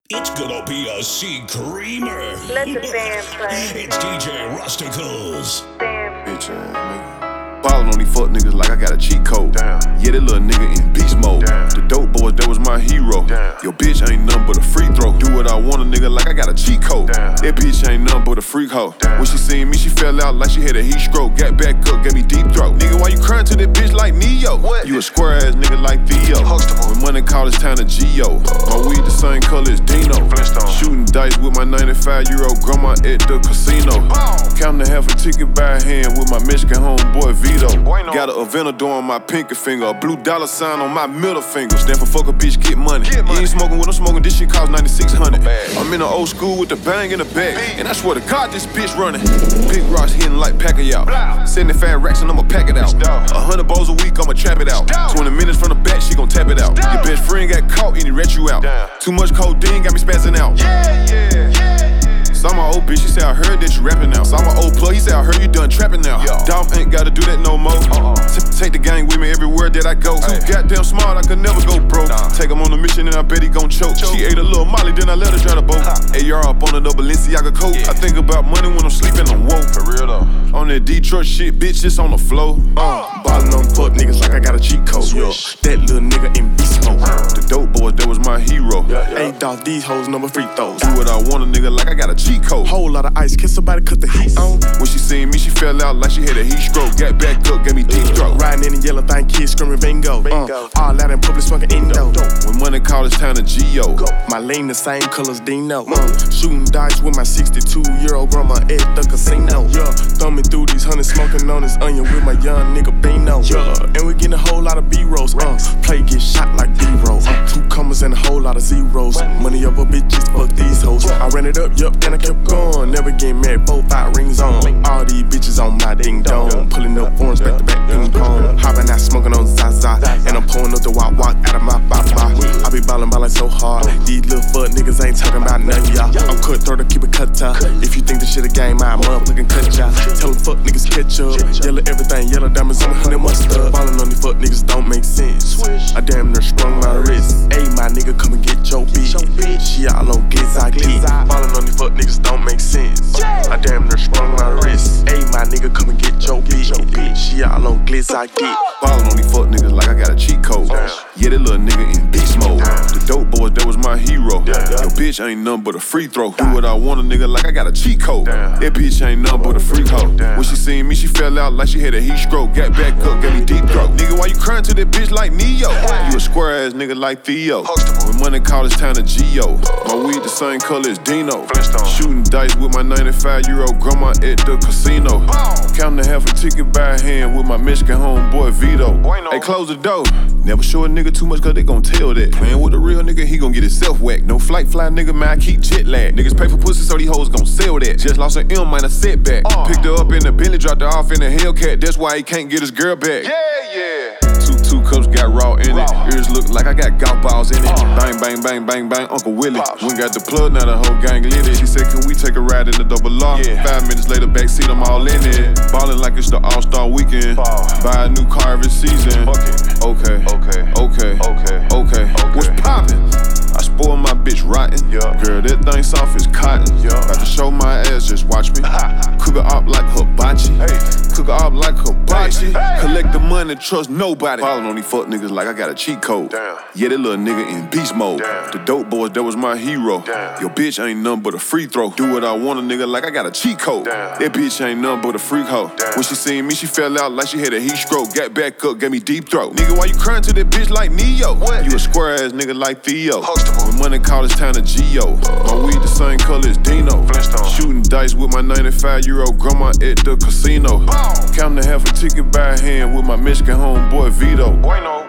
It's gonna be a C-creamer. Let the band play. It's DJ Rusticles. Bitch ass nigga. Ballin' on these fuck niggas like I got a cheat code. Damn. Yeah, that little nigga in beast mode. Damn. The dope boys, that was my hero. Damn. Your bitch ain't nothing but a free throw. Do what I want, a nigga, like I got a cheat code. Damn. That bitch ain't nothing but a freak hoe. Damn. When she seen me, she fell out like she had a heat stroke. Got back up, gave me deep throat. Nigga, why you crying to that bitch like Neo? What? You a square ass nigga like Theo. When money call, it's time to Geo. My weed the same color as Dino. Shooting dice with my 95-year-old grandma at the casino. Counting a half a ticket by hand with my Michigan homeboy Vito. Got a Aventador on my pinky finger, a blue dollar sign on my middle finger. Stand for fuck a bitch, get money. You ain't smoking what I'm smoking, this shit cost $9,600. I'm in the old school with the bang in the back, and I swear to God this bitch running. Big rocks hitting like Pacquiao. 75 racks and I'ma pack it out. 100 bowls a week, I'ma trap it out. 20 minutes from the back, she gon' tap it out. Your best friend got caught and he rat you out. Too much codeine got me spazzing out. Saw my old bitch, she said I heard that you rapping now. Saw my old plug, he said I heard you done trapping now. Dolph ain't gotta do that no more. Take the gang with me everywhere that I go. Too goddamn smart, I could never go broke. Take him on a mission and I bet he gon' choke. She ate a little Molly, then I let her try the boat. AR up on the Balenciaga coat. I think about money when I'm sleeping, I'm woke. For real though. On that Detroit shit, bitch, it's on the flow. Ballin' on fuck niggas like I got a cheat code. That little nigga in beast mode. The dope boys, that was my hero. Hey dog, these hoes number free throws. Do what I want, a nigga, like I got a cheat code. Whole lot of ice, kiss somebody, cut the heat on. When she seen me, she fell out like she had a heat stroke. Got back up, gave me deep throat. Riding in the yellow thing, kids screaming bingo. All out in public smoking Indo. When money call, it's time to Geo. My lane the same colors Dino. Shooting dice with my 62-year-old grandma at the casino. Thumbing through these hundreds, smoking on this onion with my young nigga Bino. And we getting a whole lot of B-rolls. Play get shot like B-roll. 2 commas and a whole lot of zeros. Money over bitches, fuck these hoes. I ran it up, yup, and I kept going. Never get married, 4-5 rings on. All these bitches on my ding dong. Pulling up orange back to back ping pong. Hopping out smoking on Zaza. And I'm pulling up the walk out of my baba. I be ballin' so hard. These little fuck niggas ain't talking about none of y'all. I'm cutthroat to keep it cut up. If you think this shit a game, I'm motherfucking cut y'all. Tell them fuck niggas catch up. Yellow everything, yellow diamonds on 100 mustard. Ballin' on these fuck niggas don't make sense. I damn near sprung my wrist. Ayy, my nigga, come and get your bitch. She all on glitz. Ballin' on these fuck niggas don't make sense. I damn near sprung my wrist. Ayy, my nigga, come and get your bitch. She all on glitz. Ballin' on these fuck niggas like I got a cheat code. Yeah, that little nigga in beast mode. The dope boys, that was my hero. Your bitch ain't nothing but a free throw. Do what I want, a nigga, like I got a cheat code. That bitch ain't nothing but a freak hoe. When she seen me, she fell out like she had a heat stroke. Got back up, gave me deep throat. Nigga, why you crying to that bitch like Neo? You a square ass nigga like Theo. When money call, it's time to Geo. My weed the same color as Dino. Shooting dice with my 95-year-old grandma at the casino. Counting a half a ticket by hand with my Michigan homeboy Vito. Hey, close the door. Never show a nigga too much cause they gon' tell that. Playin' with a real nigga, he gon' get himself whacked. No flight fly nigga, man, I keep jet lag. Niggas pay for pussy so these hoes gon' sell that. Just lost an M, man, a setback. Picked her up in the Bentley, dropped her off in a Hellcat. That's why he can't get his girl back. Two cups got raw in it. Ears look like I got golf balls in it. Bang, bang, bang, bang, bang, Uncle Willie. We got the plug, now the whole gang lit it. She said, can we take a ride in the double R? 5 minutes later, backseat, I'm all in it. Ballin' like it's the All-Star weekend. Buy a new car every season. Okay. What's poppin'? I spoil my bitch rotten. Girl, that thing soft as cotton. About to show my ass, just watch me. Cook her up like hibachi. Cook her up like hibachi. Collect the money, trust nobody. Ballin' on these fuck niggas like I got a cheat code. Yeah, that little nigga in beast mode. The dope boys, that was my hero. Your bitch ain't nothing but a free throw. Do what I want, a nigga, like I got a cheat code. That bitch ain't nothing but a freak hoe. When she seen me, she fell out like she had a heat stroke. Got back up, gave me deep throat. Nigga, why you crying to that bitch like Neo? You a square ass nigga like Theo. When money call, it's time to Geo. My weed the same color as Dino. Shooting dice with my 95-year-old grandma at the casino. Counting a half a ticket by hand with my Michigan homeboy Vito.